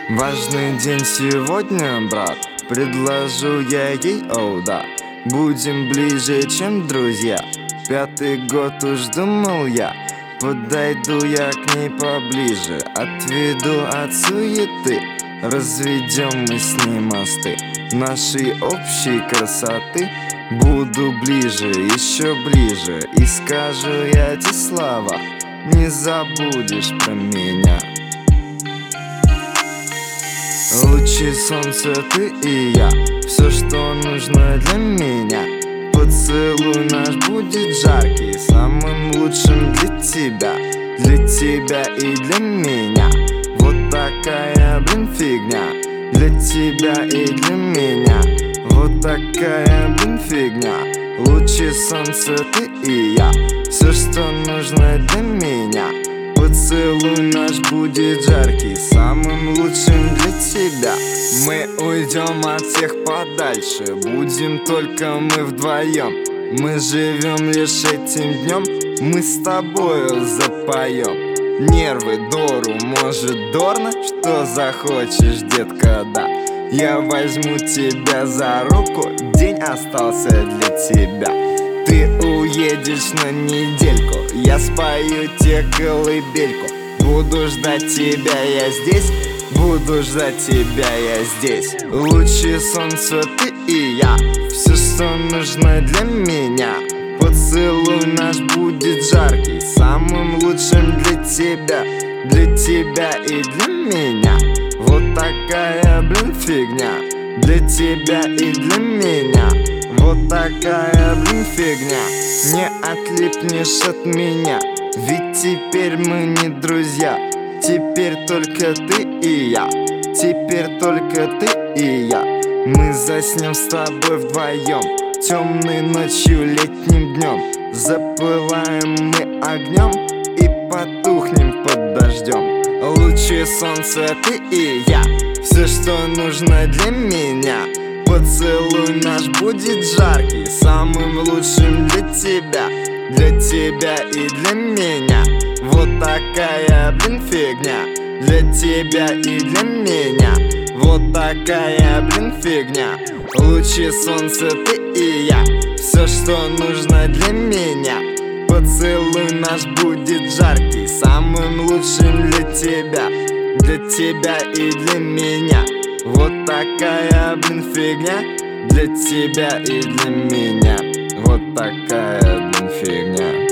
Важный день сегодня, брат. Предложу я ей, оу да. Будем ближе, чем друзья. 5-й год уж думал я. Подойду я к ней поближе, отведу от суеты. Разведем мы с ней мосты нашей общей красоты. Буду ближе, еще ближе, и скажу я эти слова: не забудешь про меня. Лучи солнца, ты и я, все, что нужно для меня. Поцелуй наш будет жаркий, самым лучшим для тебя и для меня. Вот такая, фигня. Для тебя и для меня. Вот такая, фигня. Лучи солнца, ты и я, все, что нужно для меня. Поцелуй наш будет жаркий, самым лучшим для тебя. Мы уйдем от всех подальше, будем только мы вдвоем. Мы живем лишь этим днем, мы с тобою запоем. Нервы дору, может дорно, что захочешь, детка, да. Я возьму тебя за руку, день остался для тебя. Ты уедешь на недельку, я спою тебе колыбельку. Буду ждать тебя я здесь, буду ждать тебя я здесь. Лучи солнца, ты и я, все, что нужно для меня. Поцелуй наш будет жаркий, самым лучшим для тебя и для меня. Вот такая, фигня. Для тебя и для меня. Вот такая, фигня. Не отлипнешь от меня, ведь теперь мы не друзья. Теперь только ты и я, теперь только ты и я. Мы заснем с тобой вдвоем, темной ночью, летним днем. Запылаем мы огнем и потухнем под дождем. Лучи солнца, ты и я, все, что нужно для меня. Поцелуй наш будет жаркий, самым лучшим для тебя и для меня. Вот такая, фигня. Для тебя и для меня. Вот такая, фигня. Лучи солнца, ты и я, все, что нужно для меня. Поцелуй наш будет жаркий, самым лучшим для тебя и для меня. Вот такая, фигня. Для тебя и для меня. Вот такая, фигня.